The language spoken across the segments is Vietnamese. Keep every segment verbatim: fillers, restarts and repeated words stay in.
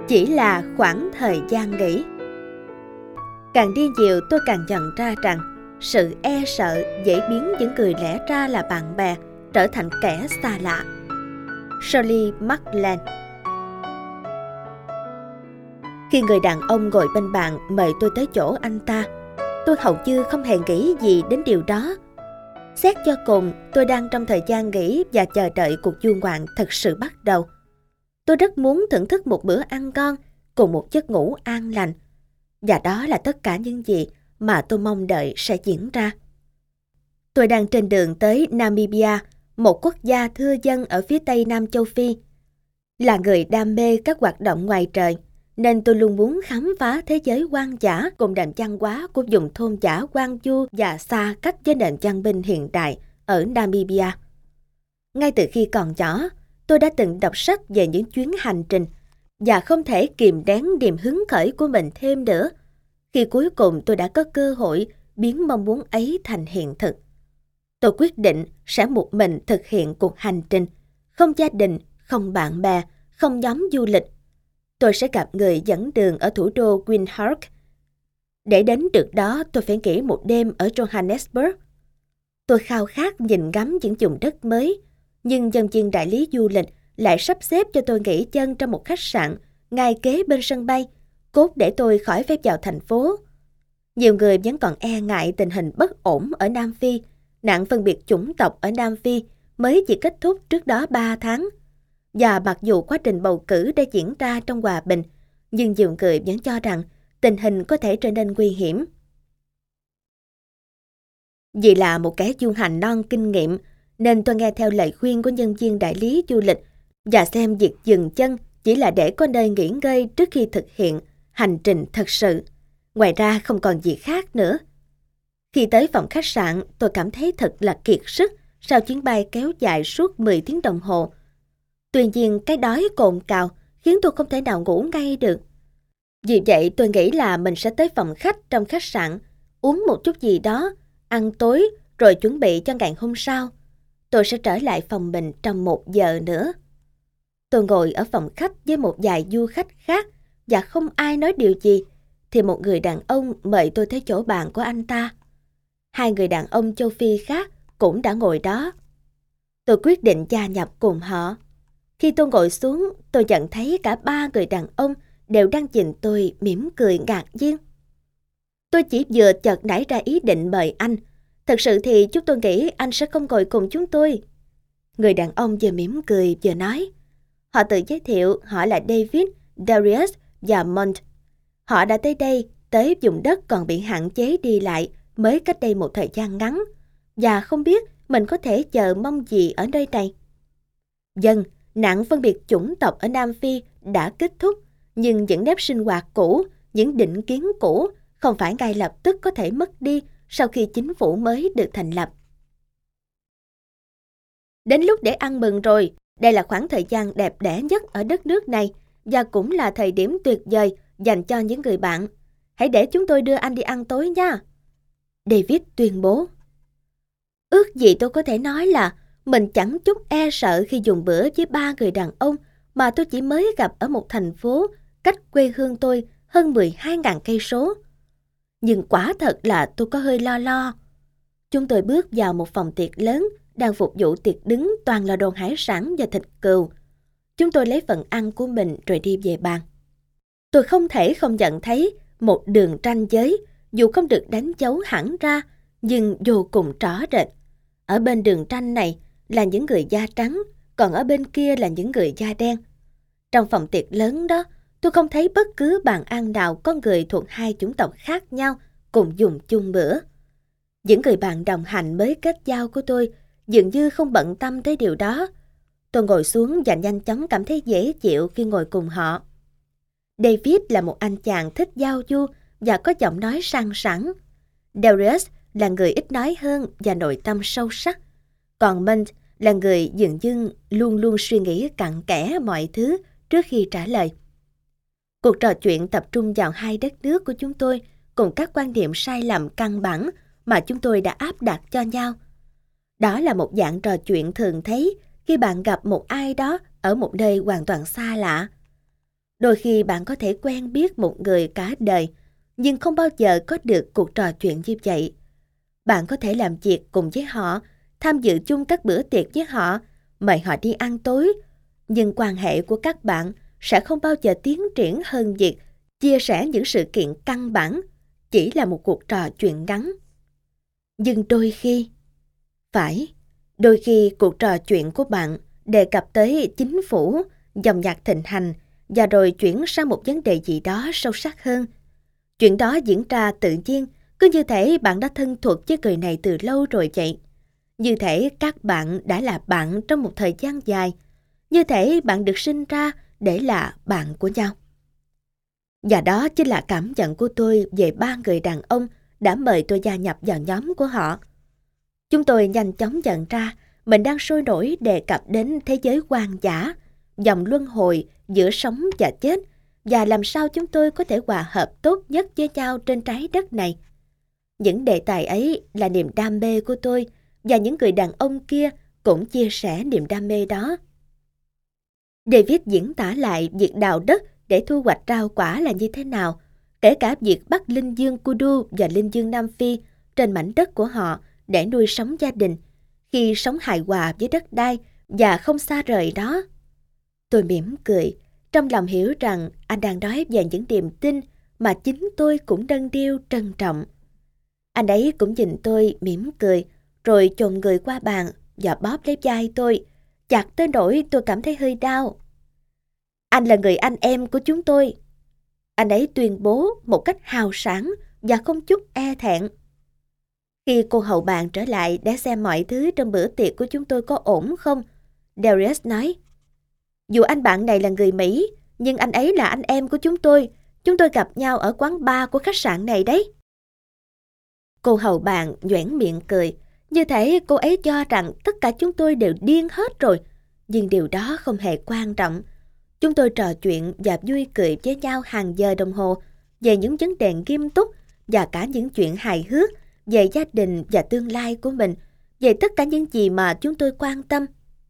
chỉ là khoảng thời gian nghỉ. Càng đi nhiều tôi càng nhận ra rằng sự e sợ dễ biến những người lẽ ra là bạn bè trở thành kẻ xa lạ. Shirley MacLaine. Khi người đàn ông ngồi bên bàn mời tôi tới chỗ anh ta, tôi hầu như không hề nghĩ gì đến điều đó. Xét cho cùng, tôi đang trong thời gian nghỉ và chờ đợi cuộc du ngoạn thật sự bắt đầu. Tôi rất muốn thưởng thức một bữa ăn ngon cùng một giấc ngủ an lành. Và đó là tất cả những gì mà tôi mong đợi sẽ diễn ra. Tôi đang trên đường tới Namibia, một quốc gia thưa dân ở phía tây Nam châu Phi. Là người đam mê các hoạt động ngoài trời, nên tôi luôn muốn khám phá thế giới hoang dã cùng nền văn hóa của vùng thôn dã hoang vu và xa cách với nền văn minh hiện đại ở Namibia. Ngay từ khi còn nhỏ, tôi đã từng đọc sách về những chuyến hành trình và không thể kìm nén niềm hứng khởi của mình thêm nữa, khi cuối cùng tôi đã có cơ hội biến mong muốn ấy thành hiện thực. Tôi quyết định sẽ một mình thực hiện cuộc hành trình, không gia đình, không bạn bè, không nhóm du lịch. Tôi sẽ gặp người dẫn đường ở thủ đô Windhoek. Để đến được đó, tôi phải nghỉ một đêm ở Johannesburg. Tôi khao khát nhìn ngắm những vùng đất mới, nhưng nhân viên đại lý du lịch lại sắp xếp cho tôi nghỉ chân trong một khách sạn ngay kế bên sân bay, cốt để tôi khỏi phép vào thành phố. Nhiều người vẫn còn e ngại tình hình bất ổn ở Nam Phi. Nạn phân biệt chủng tộc ở Nam Phi mới chỉ kết thúc trước đó ba tháng. Và mặc dù quá trình bầu cử đã diễn ra trong hòa bình, nhưng nhiều người vẫn cho rằng tình hình có thể trở nên nguy hiểm. Vì là một kẻ du hành non kinh nghiệm, nên tôi nghe theo lời khuyên của nhân viên đại lý du lịch và xem việc dừng chân chỉ là để có nơi nghỉ ngơi trước khi thực hiện hành trình thật sự. Ngoài ra không còn gì khác nữa. Khi tới phòng khách sạn, tôi cảm thấy thật là kiệt sức sau chuyến bay kéo dài suốt mười tiếng đồng hồ. Tuy nhiên, cái đói cồn cào khiến tôi không thể nào ngủ ngay được. Vì vậy, tôi nghĩ là mình sẽ tới phòng khách trong khách sạn, uống một chút gì đó, ăn tối, rồi chuẩn bị cho ngày hôm sau. Tôi sẽ trở lại phòng mình trong một giờ nữa. Tôi ngồi ở phòng khách với một vài du khách khác và không ai nói điều gì, thì một người đàn ông mời tôi tới chỗ bàn của anh ta. Hai người đàn ông châu Phi khác cũng đã ngồi đó. Tôi quyết định gia nhập cùng họ. Khi tôi ngồi xuống, tôi nhận thấy cả ba người đàn ông đều đang nhìn tôi mỉm cười ngạc nhiên. Tôi chỉ vừa chợt nảy ra ý định mời anh. Thật sự thì chúng tôi nghĩ anh sẽ không ngồi cùng chúng tôi. Người đàn ông vừa mỉm cười vừa nói. Họ tự giới thiệu họ là David, Darius và Mont. Họ đã tới đây, tới vùng đất còn bị hạn chế đi lại mới cách đây một thời gian ngắn, và không biết mình có thể chờ mong gì ở nơi này. Dân, nạn phân biệt chủng tộc ở Nam Phi đã kết thúc, nhưng những nếp sinh hoạt cũ, những định kiến cũ không phải ngay lập tức có thể mất đi sau khi chính phủ mới được thành lập. Đến lúc để ăn mừng rồi, đây là khoảng thời gian đẹp đẽ nhất ở đất nước này và cũng là thời điểm tuyệt vời dành cho những người bạn. Hãy để chúng tôi đưa anh đi ăn tối nha. David tuyên bố. Ước gì tôi có thể nói là mình chẳng chút e sợ khi dùng bữa với ba người đàn ông mà tôi chỉ mới gặp ở một thành phố cách quê hương tôi hơn mười hai nghìn cây số. Nhưng quả thật là tôi có hơi lo lo. Chúng tôi bước vào một phòng tiệc lớn đang phục vụ tiệc đứng toàn là đồ hải sản và thịt cừu. Chúng tôi lấy phần ăn của mình rồi đi về bàn. Tôi không thể không nhận thấy một đường ranh giới, dù không được đánh dấu hẳn ra, nhưng vô cùng rõ rệt. Ở bên đường ranh này là những người da trắng, còn ở bên kia là những người da đen. Trong phòng tiệc lớn đó, tôi không thấy bất cứ bàn ăn nào có người thuộc hai chủng tộc khác nhau cùng dùng chung bữa. Những người bạn đồng hành mới kết giao của tôi dường như không bận tâm tới điều đó. Tôi ngồi xuống và nhanh chóng cảm thấy dễ chịu khi ngồi cùng họ. David là một anh chàng thích giao du và có giọng nói sang sảng. Darius là người ít nói hơn và nội tâm sâu sắc. Còn Mint là người dường như luôn luôn suy nghĩ cặn kẽ mọi thứ trước khi trả lời. Cuộc trò chuyện tập trung vào hai đất nước của chúng tôi cùng các quan điểm sai lầm căn bản mà chúng tôi đã áp đặt cho nhau. Đó là một dạng trò chuyện thường thấy khi bạn gặp một ai đó ở một nơi hoàn toàn xa lạ. Đôi khi bạn có thể quen biết một người cả đời, nhưng không bao giờ có được cuộc trò chuyện như vậy. Bạn có thể làm việc cùng với họ, tham dự chung các bữa tiệc với họ, mời họ đi ăn tối, nhưng quan hệ của các bạn sẽ không bao giờ tiến triển hơn việc chia sẻ những sự kiện căn bản, chỉ là một cuộc trò chuyện ngắn. Nhưng đôi khi, phải, đôi khi cuộc trò chuyện của bạn đề cập tới chính phủ, dòng nhạc thịnh hành, và rồi chuyển sang một vấn đề gì đó sâu sắc hơn. Chuyện đó diễn ra tự nhiên, cứ như thể bạn đã thân thuộc với người này từ lâu rồi vậy. Như thể các bạn đã là bạn trong một thời gian dài. Như thể bạn được sinh ra để là bạn của nhau. Và đó chính là cảm nhận của tôi về ba người đàn ông đã mời tôi gia nhập vào nhóm của họ. Chúng tôi nhanh chóng nhận ra mình đang sôi nổi đề cập đến thế giới hoang dã, dòng luân hồi giữa sống và chết, và làm sao chúng tôi có thể hòa hợp tốt nhất với nhau trên trái đất này. Những đề tài ấy là niềm đam mê của tôi, và những người đàn ông kia cũng chia sẻ niềm đam mê đó. David diễn tả lại việc đào đất để thu hoạch rau quả là như thế nào, kể cả việc bắt linh dương Kudu và linh dương Nam Phi trên mảnh đất của họ để nuôi sống gia đình, khi sống hài hòa với đất đai và không xa rời đó. Tôi mỉm cười, trong lòng hiểu rằng anh đang nói về những niềm tin mà chính tôi cũng đâng điêu trân trọng. Anh ấy cũng nhìn tôi mỉm cười, rồi chồm người qua bàn và bóp lấy vai tôi, chặt tới nỗi tôi cảm thấy hơi đau. Anh là người anh em của chúng tôi. Anh ấy tuyên bố một cách hào sảng và không chút e thẹn. Khi cô hầu bàn trở lại để xem mọi thứ trong bữa tiệc của chúng tôi có ổn không, Darius nói, dù anh bạn này là người Mỹ, nhưng anh ấy là anh em của chúng tôi. Chúng tôi gặp nhau ở quán bar của khách sạn này đấy. Cô hầu bàn nhoẻn miệng cười, như thể cô ấy cho rằng tất cả chúng tôi đều điên hết rồi. Nhưng điều đó không hề quan trọng. Chúng tôi trò chuyện và vui cười với nhau hàng giờ đồng hồ về những vấn đề nghiêm túc và cả những chuyện hài hước về gia đình và tương lai của mình, về tất cả những gì mà chúng tôi quan tâm.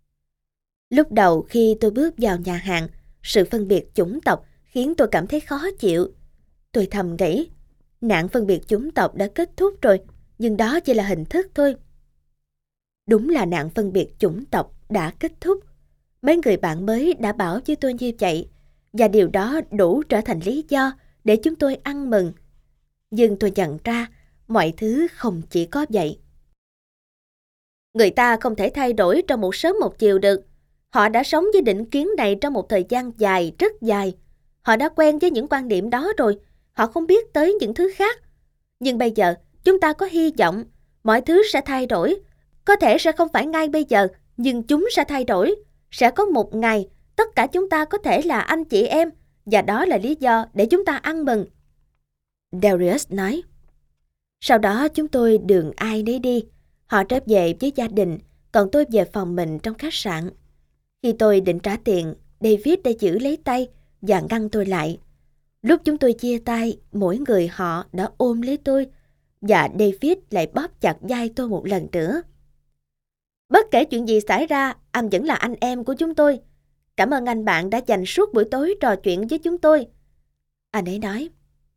Lúc đầu khi tôi bước vào nhà hàng, sự phân biệt chủng tộc khiến tôi cảm thấy khó chịu. Tôi thầm nghĩ, nạn phân biệt chủng tộc đã kết thúc rồi, nhưng đó chỉ là hình thức thôi. Đúng là nạn phân biệt chủng tộc đã kết thúc. Mấy người bạn mới đã bảo với tôi như vậy, và điều đó đủ trở thành lý do để chúng tôi ăn mừng. Nhưng tôi nhận ra, mọi thứ không chỉ có vậy. Người ta không thể thay đổi trong một sớm một chiều được. Họ đã sống với định kiến này trong một thời gian dài, rất dài. Họ đã quen với những quan điểm đó rồi. Họ không biết tới những thứ khác. Nhưng bây giờ, chúng ta có hy vọng. Mọi thứ sẽ thay đổi. Có thể sẽ không phải ngay bây giờ, nhưng chúng sẽ thay đổi. Sẽ có một ngày, tất cả chúng ta có thể là anh chị em. Và đó là lý do để chúng ta ăn mừng. Darius nói. Sau đó chúng tôi đường ai nấy đi. Họ trở về với gia đình, còn tôi về phòng mình trong khách sạn. Khi tôi định trả tiền, David đã giữ lấy tay và ngăn tôi lại. Lúc chúng tôi chia tay, mỗi người họ đã ôm lấy tôi, và David lại bóp chặt vai tôi một lần nữa. Bất kể chuyện gì xảy ra, anh vẫn là anh em của chúng tôi. Cảm ơn anh bạn đã dành suốt buổi tối trò chuyện với chúng tôi. Anh ấy nói.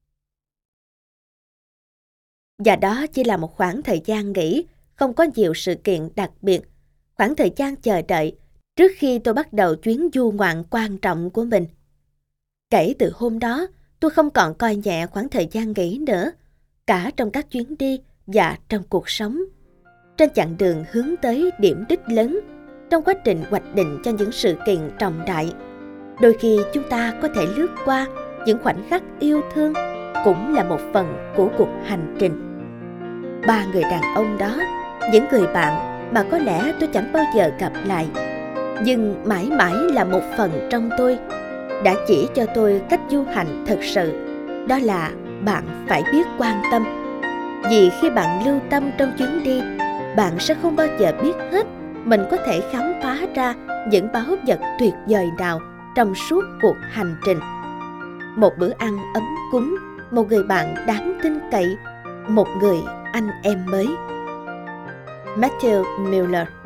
Và đó chỉ là một khoảng thời gian nghỉ, không có nhiều sự kiện đặc biệt. Khoảng thời gian chờ đợi trước khi tôi bắt đầu chuyến du ngoạn quan trọng của mình. Kể từ hôm đó, tôi không còn coi nhẹ khoảng thời gian nghỉ nữa, cả trong các chuyến đi và trong cuộc sống. Trên chặng đường hướng tới điểm đích lớn, trong quá trình hoạch định cho những sự kiện trọng đại, đôi khi chúng ta có thể lướt qua những khoảnh khắc yêu thương, cũng là một phần của cuộc hành trình. Ba người đàn ông đó, những người bạn mà có lẽ tôi chẳng bao giờ gặp lại, nhưng mãi mãi là một phần trong tôi, đã chỉ cho tôi cách du hành thật sự. Đó là bạn phải biết quan tâm. Vì khi bạn lưu tâm trong chuyến đi, bạn sẽ không bao giờ biết hết mình có thể khám phá ra những báu vật tuyệt vời nào trong suốt cuộc hành trình. Một bữa ăn ấm cúng, một người bạn đáng tin cậy, một người anh em mới. Matthew Miller.